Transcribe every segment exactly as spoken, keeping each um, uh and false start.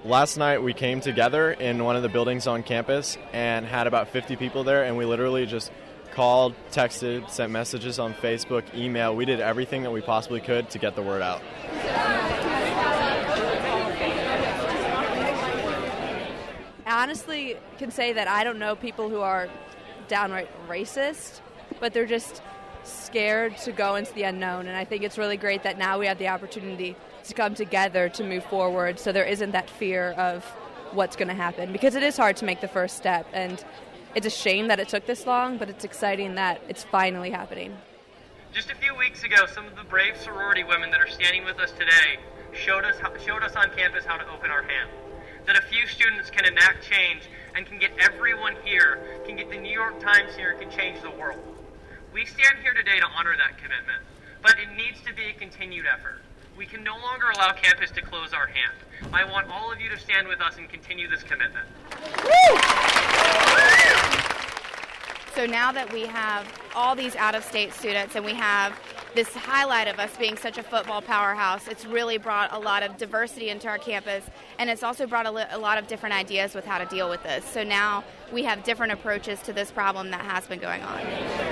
last night we came together in one of the buildings on campus and had about fifty people there, and we literally just called, texted, sent messages on Facebook, email. We did everything that we possibly could to get the word out. I honestly can say that I don't know people who are downright racist, but they're just scared to go into the unknown. And I think it's really great that now we have the opportunity to come together to move forward so there isn't that fear of what's going to happen, because it is hard to make the first step. And it's a shame that it took this long, but it's exciting that it's finally happening. Just a few weeks ago, some of the brave sorority women that are standing with us today showed us how, showed us on campus how to open our hand. That a few students can enact change and can get everyone here, can get the New York Times here, can change the world. We stand here today to honor that commitment, but it needs to be a continued effort. We can no longer allow campus to close our hand. I want all of you to stand with us and continue this commitment. Woo! So now that we have all these out-of-state students and we have this highlight of us being such a football powerhouse, it's really brought a lot of diversity into our campus, and it's also brought a, li- a lot of different ideas with how to deal with this. So now we have different approaches to this problem that has been going on.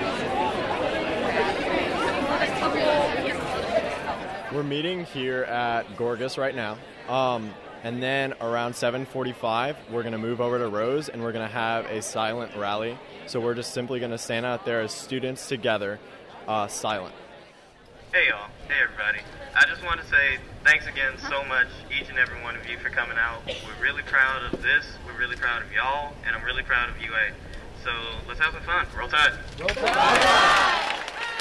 We're meeting here at Gorgas right now, um, and then around seven forty-five, we're going to move over to Rose, and we're going to have a silent rally. So we're just simply going to stand out there as students together, uh, silent. Hey y'all, hey everybody. I just want to say thanks again so much, each and every one of you, for coming out. We're really proud of this, we're really proud of y'all, and I'm really proud of U A. So let's have some fun. Roll Tide. Roll Tide!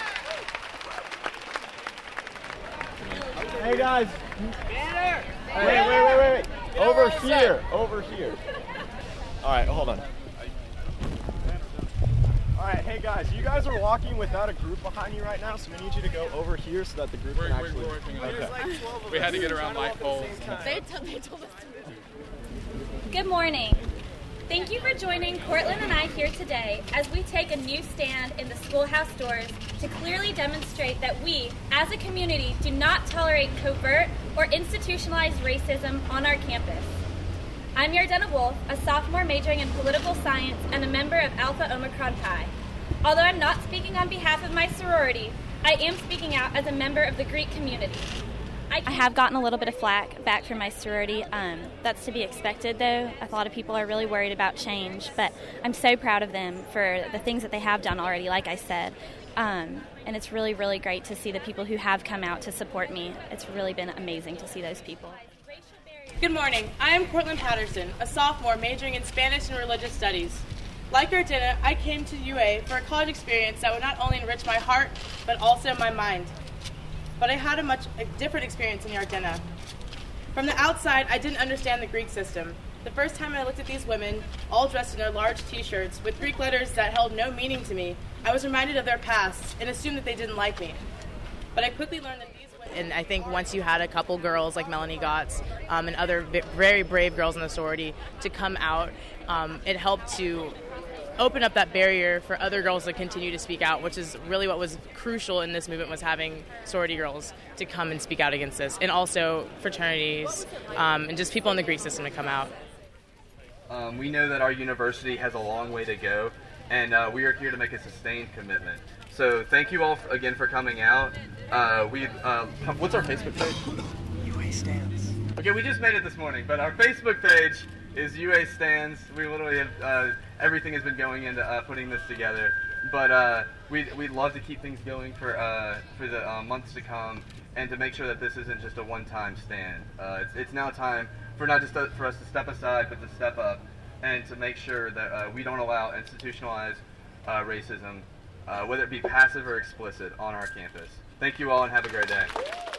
Hey guys! Banner! Wait, wait, wait, wait, wait! Over here, over here. Alright, hold on. Alright, hey guys, you guys are walking without a group behind you right now, so we need you to go over here so that the group we're, can actually... We're working on okay. like we had to get around light poles. They, t- they told us to move. Good morning. Thank you for joining Cortland and I here today as we take a new stand in the schoolhouse doors to clearly demonstrate that we, as a community, do not tolerate covert or institutionalized racism on our campus. I'm Yardena Wolf, a sophomore majoring in political science and a member of Alpha Omicron Pi. Although I'm not speaking on behalf of my sorority, I am speaking out as a member of the Greek community. I have gotten a little bit of flack back from my sorority. Um, that's to be expected, though. A lot of people are really worried about change, but I'm so proud of them for the things that they have done already, like I said. Um, and it's really, really great to see the people who have come out to support me. It's really been amazing to see those people. Good morning. I am Cortland Patterson, a sophomore majoring in Spanish and Religious Studies. Like Yardena, I came to U A for a college experience that would not only enrich my heart, but also my mind. But I had a much a different experience in Yardena. From the outside, I didn't understand the Greek system. The first time I looked at these women, all dressed in their large T-shirts with Greek letters that held no meaning to me, I was reminded of their past and assumed that they didn't like me. But I quickly learned that these women... And I think once you had a couple girls like Melanie Gotts um, and other very brave girls in the sorority to come out, um, it helped to open up that barrier for other girls to continue to speak out, which is really what was crucial in this movement, was having sorority girls to come and speak out against this, and also fraternities um, and just people in the Greek system to come out. Um, we know that our university has a long way to go, and uh, we are here to make a sustained commitment. So thank you all for, again for coming out. Uh, we uh, what's our Facebook page? U A Stands. Okay, we just made it this morning, but our Facebook page is U A Stands. We literally have, uh, everything has been going into uh, putting this together. But uh, we'd, we'd love to keep things going for uh, for the uh, months to come, and to make sure that this isn't just a one-time stand. Uh, it's, it's now time for not just uh, for us to step aside, but to step up, and to make sure that uh, we don't allow institutionalized uh, racism, uh, whether it be passive or explicit, on our campus. Thank you all, and have a great day.